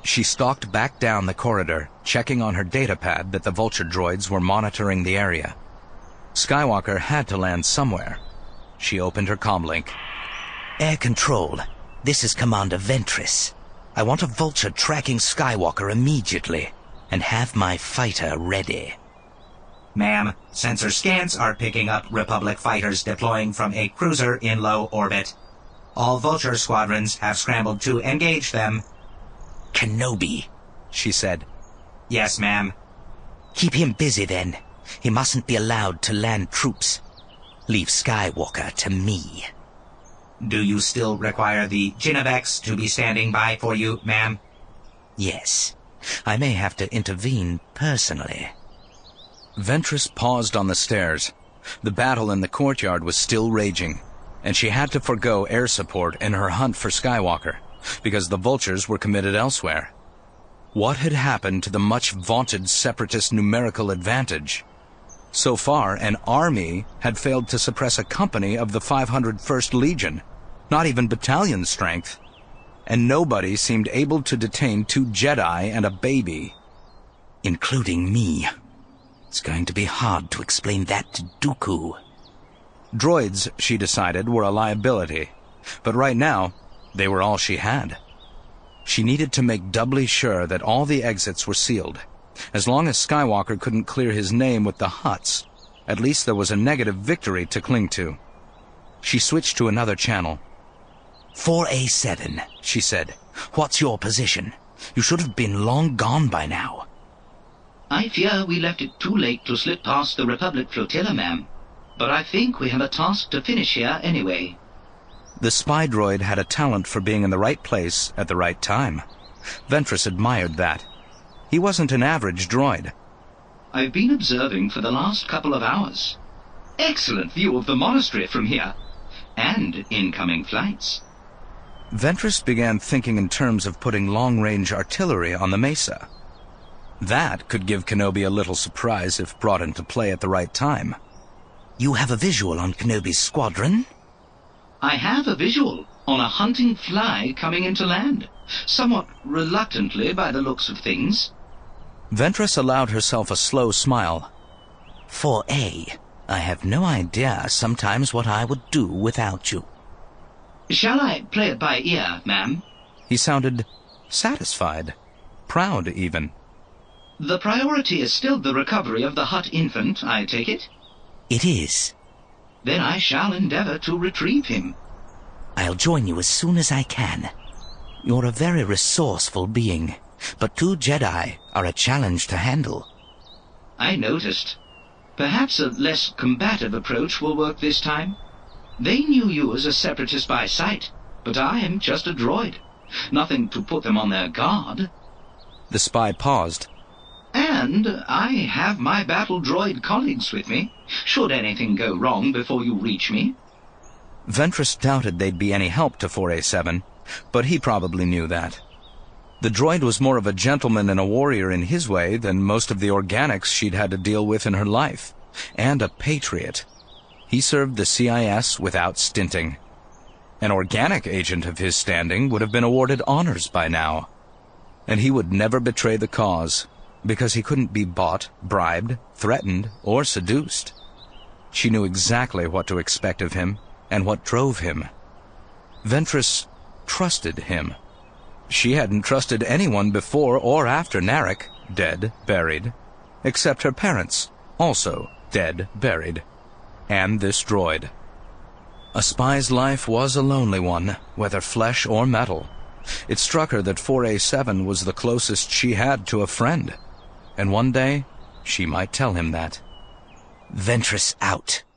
She stalked back down the corridor, checking on her datapad that the Vulture droids were monitoring the area. Skywalker had to land somewhere. She opened her comlink. Air Control, this is Commander Ventress. I want a Vulture tracking Skywalker immediately, and have my fighter ready. Ma'am, sensor scans are picking up Republic fighters deploying from a cruiser in low orbit. All Vulture squadrons have scrambled to engage them. Kenobi, she said. Yes, ma'am. Keep him busy then. He mustn't be allowed to land troops. Leave Skywalker to me. Do you still require the Genovex to be standing by for you, ma'am? Yes. I may have to intervene personally. Ventress paused on the stairs. The battle in the courtyard was still raging, and she had to forgo air support in her hunt for Skywalker, because the Vultures were committed elsewhere. What had happened to the much-vaunted Separatist numerical advantage? So far, an army had failed to suppress a company of the 501st Legion, not even battalion strength, and nobody seemed able to detain 2 Jedi and a baby. Including me. It's going to be hard to explain that to Dooku. Droids, she decided, were a liability, but right now, they were all she had. She needed to make doubly sure that all the exits were sealed. As long as Skywalker couldn't clear his name with the Hutts, at least there was a negative victory to cling to. She switched to another channel. 4A7, she said. What's your position? You should have been long gone by now. I fear we left it too late to slip past the Republic flotilla, ma'am. But I think we have a task to finish here anyway. The spy droid had a talent for being in the right place at the right time. Ventress admired that. He wasn't an average droid. I've been observing for the last couple of hours. Excellent view of the monastery from here. And incoming flights. Ventress began thinking in terms of putting long-range artillery on the mesa. That could give Kenobi a little surprise if brought into play at the right time. You have a visual on Kenobi's squadron? I have a visual on a hunting fly coming into land. Somewhat reluctantly by the looks of things. Ventress allowed herself a slow smile. 4A, I have no idea sometimes what I would do without you. Shall I play it by ear, ma'am? He sounded satisfied, proud even. The priority is still the recovery of the Hutt infant, I take it? It is. Then I shall endeavor to retrieve him. I'll join you as soon as I can. You're a very resourceful being, but 2 Jedi are a challenge to handle. I noticed. Perhaps a less combative approach will work this time. They knew you as a Separatist by sight, but I am just a droid. Nothing to put them on their guard. The spy paused. And I have my battle droid colleagues with me, should anything go wrong before you reach me. Ventress doubted they'd be any help to 4A7, but he probably knew that. The droid was more of a gentleman and a warrior in his way than most of the organics she'd had to deal with in her life, and a patriot. He served the CIS without stinting. An organic agent of his standing would have been awarded honors by now. And he would never betray the cause, because he couldn't be bought, bribed, threatened, or seduced. She knew exactly what to expect of him, and what drove him. Ventress trusted him. She hadn't trusted anyone before or after Narek, dead, buried, except her parents, also dead, buried, and this droid. A spy's life was a lonely one, whether flesh or metal. It struck her that 4A7 was the closest she had to a friend, and one day she might tell him that. Ventress out.